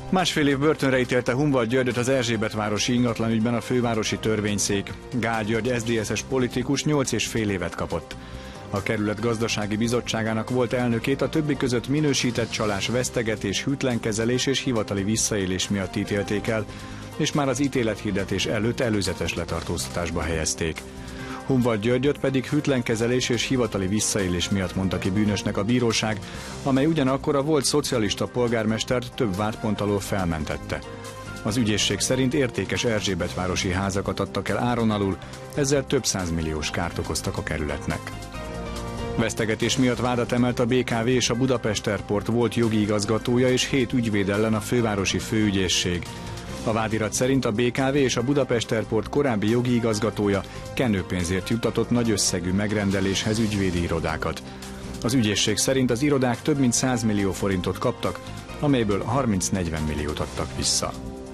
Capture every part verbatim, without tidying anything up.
Másfél év börtönre ítélte Hunvald Györgyöt az Erzsébetvárosi ingatlanügyben a fővárosi törvényszék. Gál György es zé dé es-es politikus nyolc és fél évet kapott. A kerület gazdasági bizottságának volt elnökét a többi között minősített csalás, vesztegetés, hűtlenkezelés és hivatali visszaélés miatt ítélték el, és már az ítélethirdetés előtt előzetes letartóztatásba helyezték. Hunvald Györgyöt pedig hűtlenkezelés és hivatali visszaélés miatt mondta ki bűnösnek a bíróság, amely ugyanakkor a volt szocialista polgármestert több vádpont alól felmentette. Az ügyészség szerint értékes erzsébetvárosi házakat adtak el áron alul, ezzel több százmilliós kárt okoztak a kerületnek. Vesztegetés miatt vádat emelt a bé ká vé és a Budapest Airport volt jogi igazgatója és hét ügyvéd ellen a fővárosi főügyészség. A vádirat szerint a bé ká vé és a Budapest Airport korábbi jogi igazgatója kenőpénzért juttatott nagy összegű megrendeléshez ügyvédi irodákat. Az ügyészség szerint az irodák több mint száz millió forintot kaptak, amelyből harminc-negyven milliót adtak vissza.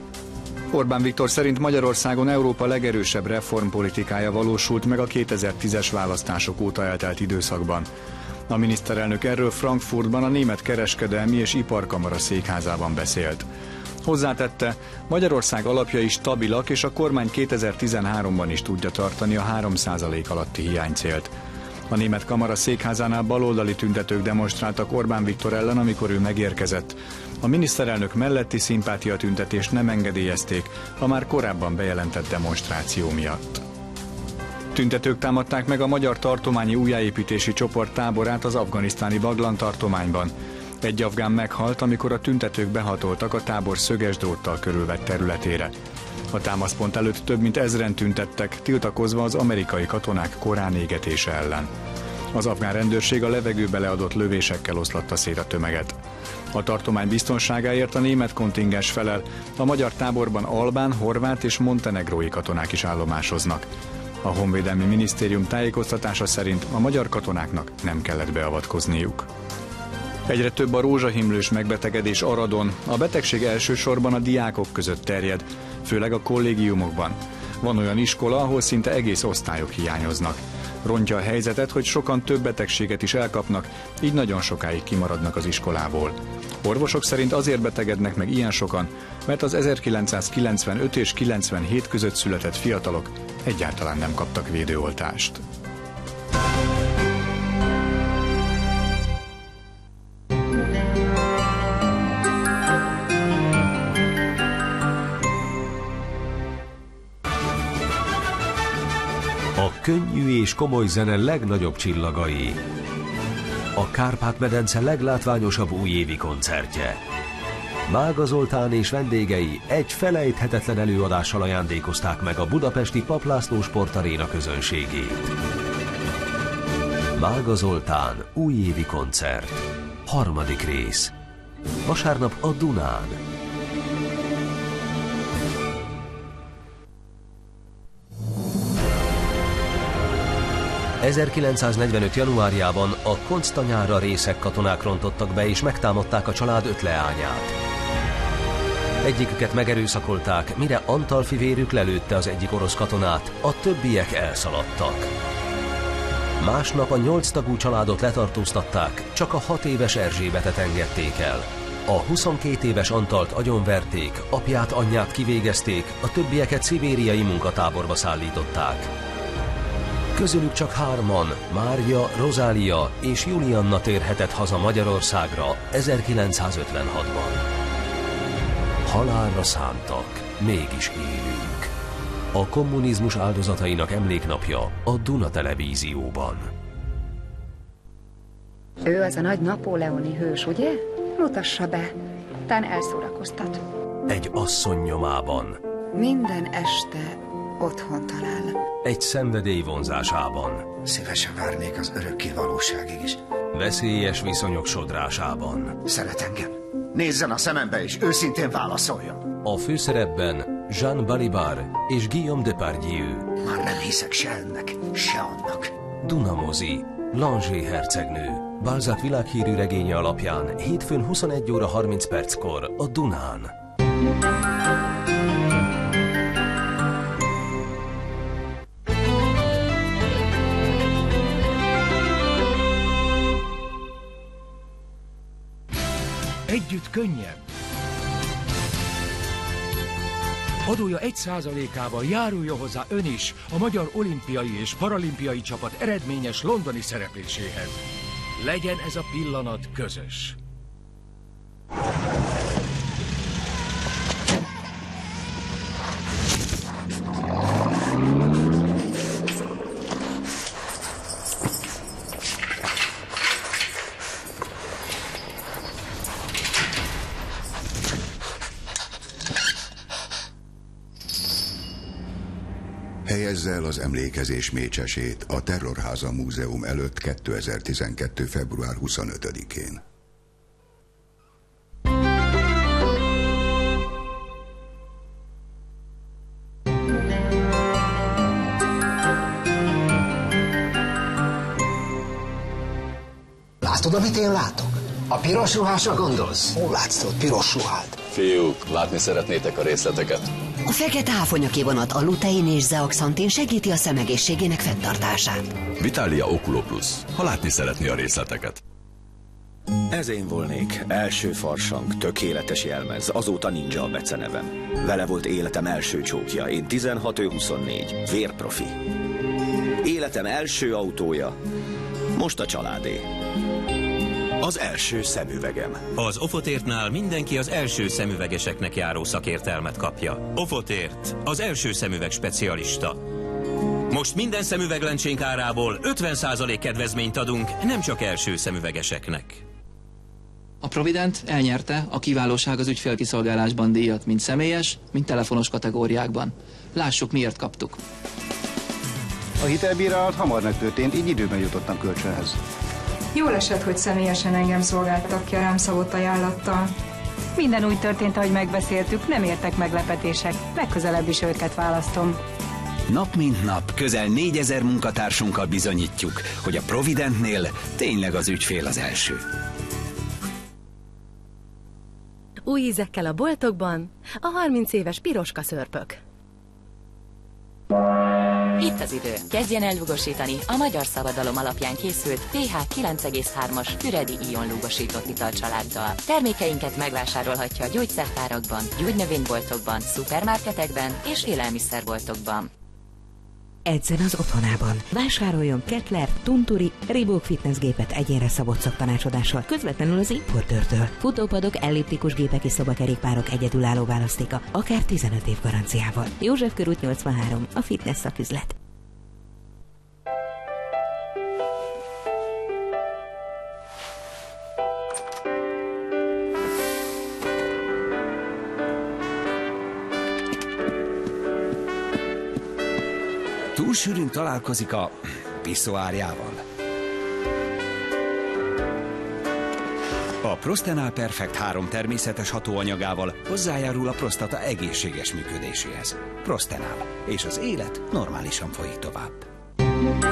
Orbán Viktor szerint Magyarországon Európa legerősebb reformpolitikája valósult meg a kétezer-tízes választások óta eltelt időszakban. A miniszterelnök erről Frankfurtban a Német Kereskedelmi és Iparkamara székházában beszélt. Hozzátette, Magyarország alapjai stabilak, és a kormány kétezer-tizenháromban is tudja tartani a három százalék alatti hiánycélt. A német kamara székházánál baloldali tüntetők demonstráltak Orbán Viktor ellen, amikor ő megérkezett. A miniszterelnök melletti szimpátiatüntetést nem engedélyezték a már korábban bejelentett demonstráció miatt. Tüntetők támadták meg a Magyar Tartományi Újjáépítési Csoport táborát az afganisztáni Baglan tartományban. Egy afgán meghalt, amikor a tüntetők behatoltak a tábor szöges dróttal körülvett területére. A támaszpont előtt több mint ezren tüntettek, tiltakozva az amerikai katonák korán égetése ellen. Az afgán rendőrség a levegőbe leadott lövésekkel oszlatta szét a tömeget. A tartomány biztonságáért a német kontingens felel, a magyar táborban albán, horvát és montenegrói katonák is állomásoznak. A Honvédelmi Minisztérium tájékoztatása szerint a magyar katonáknak nem kellett beavatkozniuk. Egyre több a rózsahimlős megbetegedés Aradon. A betegség elsősorban a diákok között terjed, főleg a kollégiumokban. Van olyan iskola, ahol szinte egész osztályok hiányoznak. Rontja a helyzetet, hogy sokan több betegséget is elkapnak, így nagyon sokáig kimaradnak az iskolából. Orvosok szerint azért betegednek meg ilyen sokan, mert az ezerkilencszázkilencvenöt és kilencvenhét között született fiatalok egyáltalán nem kaptak védőoltást. A könnyű és komoly zene legnagyobb csillagai. A Kárpát-medence leglátványosabb újévi koncertje. Mága Zoltán és vendégei egy felejthetetlen előadással ajándékozták meg a budapesti Papp László Sportaréna közönségét. Mága Zoltán újévi koncert. Harmadik rész. Vasárnap a Dunán. ezerkilencszáznegyvenöt. januárjában a Konctanyára részeg katonák rontottak be és megtámadták a család öt leányát. Egyiküket megerőszakolták, mire Antal fivérük lelőtte az egyik orosz katonát, a többiek elszaladtak. Másnap a nyolc tagú családot letartóztatták, csak a hat éves Erzsébetet engedték el. A huszonkét éves Antalt agyonverték, apját, anyját kivégezték, a többieket szibériai munkatáborba szállították. Közülük csak hárman, Mária, Rozália és Julianna térhetett haza Magyarországra ezerkilencszázötvenhatban. Halálra szántak, mégis élünk. A kommunizmus áldozatainak emléknapja a Duna Televízióban. Ő az a nagy napóleoni hős, ugye? Mutassa be, tán elszórakoztat. Egy asszony nyomában. Minden este otthon talál. Egy szenvedély vonzásában. Szívesen várnék az örökké valóságig is. Veszélyes viszonyok sodrásában. Szeret engem. Nézzen a szemembe és őszintén válaszoljon. A főszerepben Jean Balibar és Guillaume Depardieu. Már nem hiszek se ennek, se annak. Duna mozi, Langeais hercegnő. Balzac világhírű regénye alapján hétfőn huszonegy óra harminc perckor a Dunán. Együtt könnyebb. Adója egy százalékával járuljon hozzá ön is a magyar olimpiai és paralimpiai csapat eredményes londoni szerepléséhez. Legyen ez a pillanat közös. Helyezze el az emlékezés mécsesét a Terrorháza Múzeum előtt kétezer-tizenkettő. február huszonötödikén. Látod, amit én látok? A piros ruhásra gondolsz? Hol látsz ott piros ruhát? Fiúk, látni szeretnétek a részleteket? A fekete áfonyakivonat a lutein és zeaxantin segíti a szemegészségének fenntartását. Vitalia Oculo Plus, ha látni szeretné a részleteket. Ez én volnék, első farsang, tökéletes jelmez, azóta ninja a becenevem. Vele volt életem első csókja, én tizenhat, ő huszonnégy, vérprofi. Életem első autója, most a családé. Az első szemüvegem. Az Ofotértnál mindenki az első szemüvegeseknek járó szakértelmet kapja. Ofotért, az első szemüveg specialista. Most minden szemüveglencsénk árából ötven százalék kedvezményt adunk, nem csak első szemüvegeseknek. A Provident elnyerte a kiválóság az ügyfélkiszolgálásban díjat, mind személyes, mind telefonos kategóriákban. Lássuk, miért kaptuk. A hitelbírálat hamar megtörtént, így időben jutottam kölcsönhez. Jól esett, hogy személyesen engem szolgáltak ki a rám szabott ajánlattal. Minden úgy történt, ahogy megbeszéltük, nem értek meglepetések. Legközelebb is őket választom. Nap mint nap közel négyezer munkatársunkkal bizonyítjuk, hogy a Providentnél tényleg az ügyfél az első. Új ízekkel a boltokban a harminc éves piroska szörpök. Itt az idő. Kezdjen el lúgosítani a Magyar Szabadalom alapján készült pé há kilenc egész hármas Füredi Ion lúgosított italcsaláddal. Termékeinket megvásárolhatja a gyógyszertárakban, gyógynövényboltokban, szupermarketekben és élelmiszerboltokban. Edzen az otthonában. Vásároljon Kettler, Tunturi, Reebok fitnessgépet egyénre szabott szaktanácsadással közvetlenül az importőrtől. Futópadok, elliptikus gépek és szobakerékpárok egyedülálló választéka, akár tizenöt év garanciával. József körút nyolcvanhárom, a fitness szaküzlet. Túl sűrűn találkozik a piszoárjával. A Prostenal Perfect három természetes hatóanyagával hozzájárul a prostata egészséges működéséhez. Prostenal, és az élet normálisan folyik tovább.